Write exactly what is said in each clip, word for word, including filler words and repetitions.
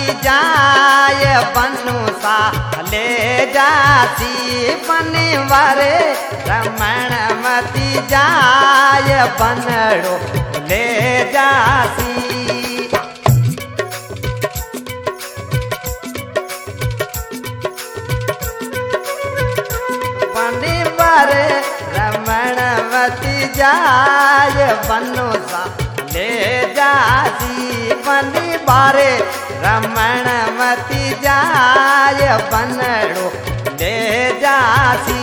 जाय बनु सा ले जासी पनिवारे रमण मती जाय बनड़ो ले जासी पनिवारे रमण मती जाय बनु सा ले जासी पनिवारे रमण मती जाय बनड़ो ले जासी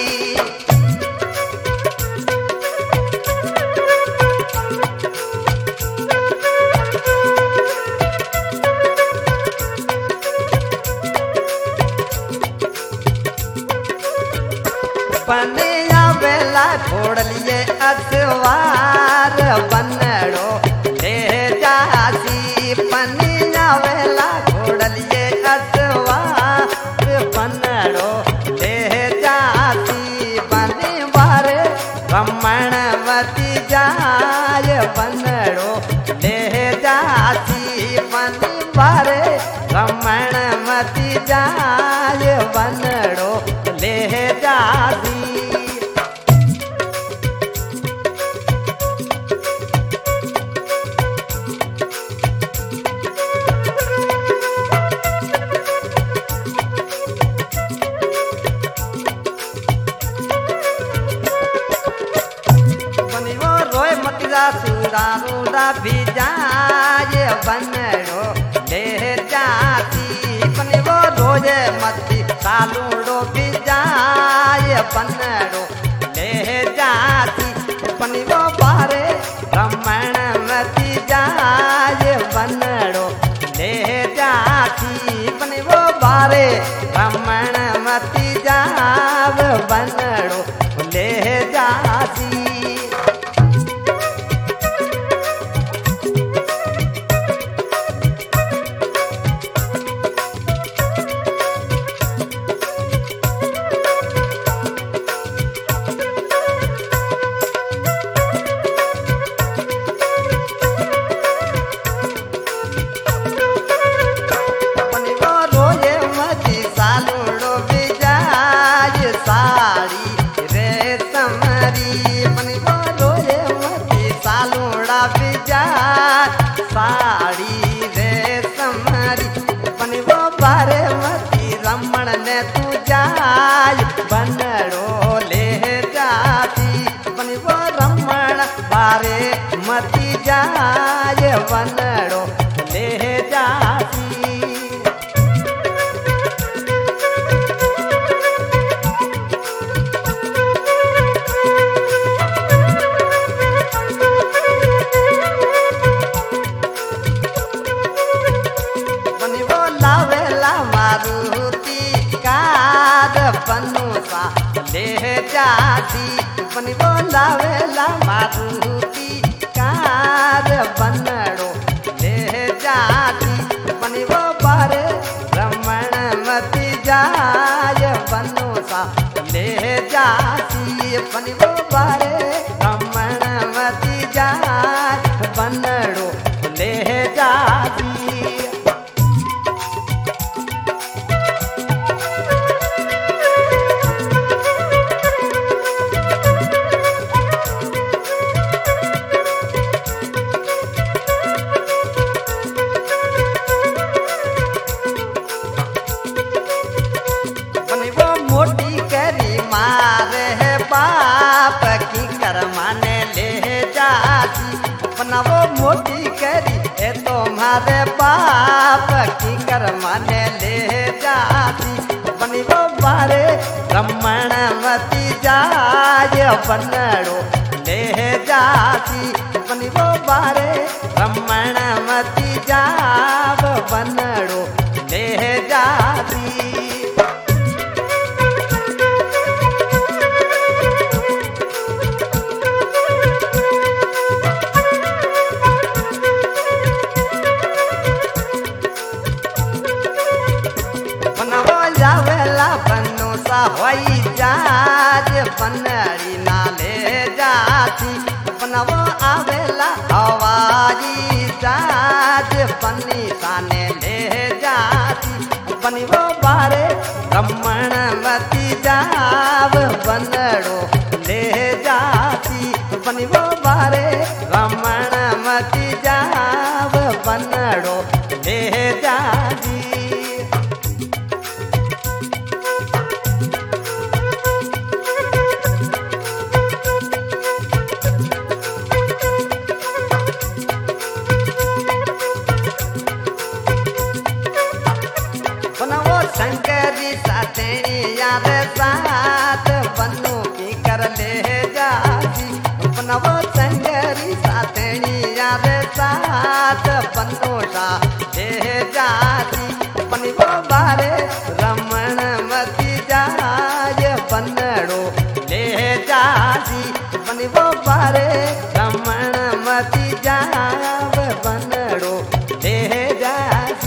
पनिया बेला छोड़ लिए अखबार बनड़ो ले जासी पनिया बेला छोड़ लिए अखबार बनड़ो ले जासी पनिवारे रमण मती जाय बनड़ो ले जासी पनिवारे रमण मती जाय बनड़ो ले जासी सूरा भी जाय बनड़ो ले जासी पनिवो रोज मती सालूड़ो भी जाय बनड़ो ले जासी पनिवो बारे रमण मती जाय बनड़ो ले जासी पनिवो बारे रमण मती जाव बनड़ो ले जासी साड़ी रे समरी पनिवो बारे मती रमण ने तू जाय बनड़ो ले जाती पनिवो रमण बारे मती जाय बनड़ो ले जाती बनु सा ले जासी पनिवो लावेला मारुति कार बनड़ो ले जासी पनिवो बारे रमण मती जाय बनु सा ले जासी पनिवो बारे रमण मती जाय बनड़ो ले जासी मोटी करी मारे है बाप की करमाने ले जाती अपना वो मोटी करी है तुम्हारे बाप की करमाने ले जाती अपनी वो बारे रमण मती जाय बनड़ो ले जाती अपनी वो बारे रमण मती जाव बनड़ो ले जाती होई जाज बनड़ी नाले जाती बनवो आवेला आवाजी जाज बनी साने ले जाती बनिवो बारे रमणवती जाव बनड़ो ले जाती बनिवो बारे रमणवती जाव बनड़ो ले जाती शंकरी साथेणी यार साथ बनो की कर ले जाती बनवो शंकरी साथेणी यार साथ बनो सा ले जाती बनिवो बारे रमणवती जाय बनड़ो ले जाती बनिवो बारे रमणवती जाव बनड़ो ले जाती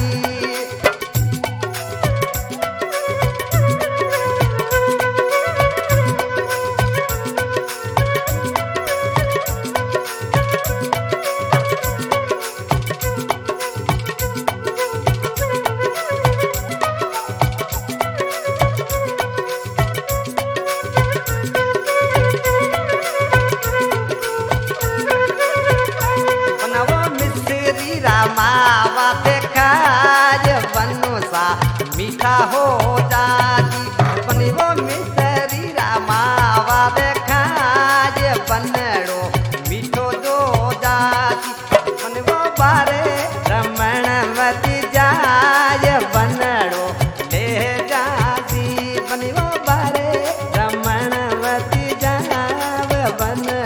मावा देखा बनो सा मीठा हो जाती बनिवो मिसरी मावा देखा बनड़ो मीठो जो जाती बनिवो बारे रमणवती जाय बनड़ो ले जाती बनिवो बारे रमणवती जाव बन